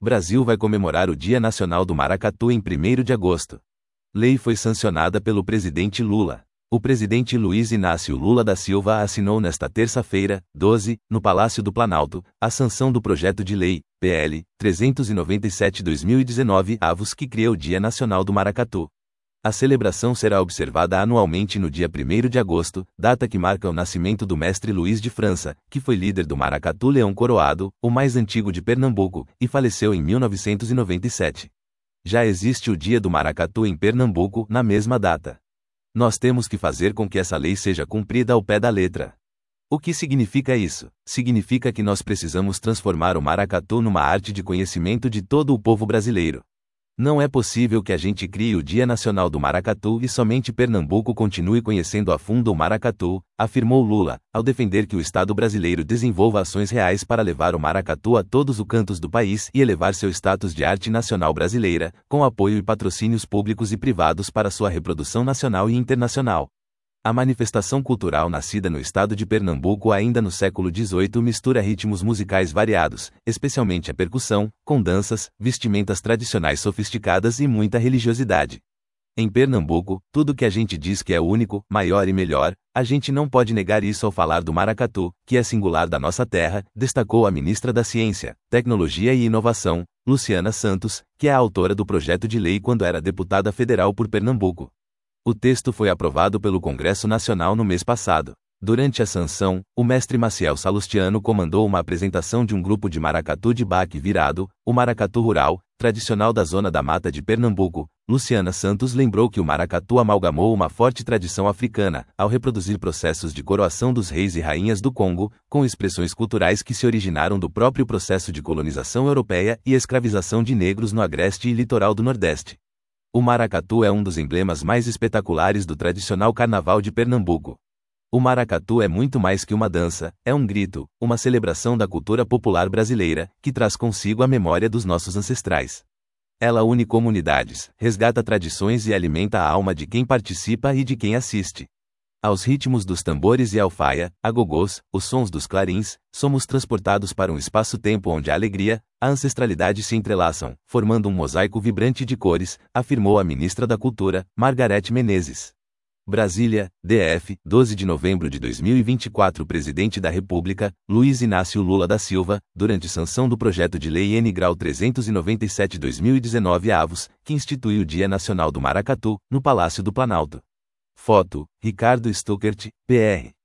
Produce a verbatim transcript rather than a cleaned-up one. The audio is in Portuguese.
Brasil vai comemorar o Dia Nacional do Maracatu em primeiro de agosto. Lei foi sancionada pelo presidente Lula. O presidente Luiz Inácio Lula da Silva assinou nesta terça-feira, doze, no Palácio do Planalto, a sanção do projeto de lei, P L, trezentos e noventa e sete barra dois mil e dezenove, avos que cria o Dia Nacional do Maracatu. A celebração será observada anualmente no dia primeiro de agosto, data que marca o nascimento do mestre Luiz de França, que foi líder do Maracatu Leão Coroado, o mais antigo de Pernambuco, e faleceu em mil novecentos e noventa e sete. Já existe o Dia do Maracatu em Pernambuco, na mesma data. Nós temos que fazer com que essa lei seja cumprida ao pé da letra. O que significa isso? Significa que nós precisamos transformar o maracatu numa arte de conhecimento de todo o povo brasileiro. Não é possível que a gente crie o Dia Nacional do Maracatu e somente Pernambuco continue conhecendo a fundo o maracatu, afirmou Lula, ao defender que o Estado brasileiro desenvolva ações reais para levar o maracatu a todos os cantos do país e elevar seu status de arte nacional brasileira, com apoio e patrocínios públicos e privados para sua reprodução nacional e internacional. A manifestação cultural nascida no estado de Pernambuco ainda no século dezoito mistura ritmos musicais variados, especialmente a percussão, com danças, vestimentas tradicionais sofisticadas e muita religiosidade. Em Pernambuco, tudo que a gente diz que é único, maior e melhor, a gente não pode negar isso ao falar do maracatu, que é singular da nossa terra, destacou a ministra da Ciência, Tecnologia e Inovação, Luciana Santos, que é a autora do projeto de lei quando era deputada federal por Pernambuco. O texto foi aprovado pelo Congresso Nacional no mês passado. Durante a sanção, o mestre Maciel Salustiano comandou uma apresentação de um grupo de maracatu de baque virado, o maracatu rural, tradicional da zona da mata de Pernambuco. Luciana Santos lembrou que o maracatu amalgamou uma forte tradição africana, ao reproduzir processos de coroação dos reis e rainhas do Congo, com expressões culturais que se originaram do próprio processo de colonização europeia e escravização de negros no agreste e litoral do Nordeste. O maracatu é um dos emblemas mais espetaculares do tradicional carnaval de Pernambuco. O maracatu é muito mais que uma dança, é um grito, uma celebração da cultura popular brasileira, que traz consigo a memória dos nossos ancestrais. Ela une comunidades, resgata tradições e alimenta a alma de quem participa e de quem assiste. Aos ritmos dos tambores e alfaia, agogôs, os sons dos clarins, somos transportados para um espaço-tempo onde a alegria, a ancestralidade se entrelaçam, formando um mosaico vibrante de cores, afirmou a ministra da Cultura, Margarete Menezes. Brasília, D F, doze de novembro de dois mil e vinte e quatro. Presidente da República, Luiz Inácio Lula da Silva, durante sanção do projeto de lei N grau trezentos e noventa e sete barra dois mil e dezenove avos, que institui o Dia Nacional do Maracatu, no Palácio do Planalto. Foto, Ricardo Stuckert, P R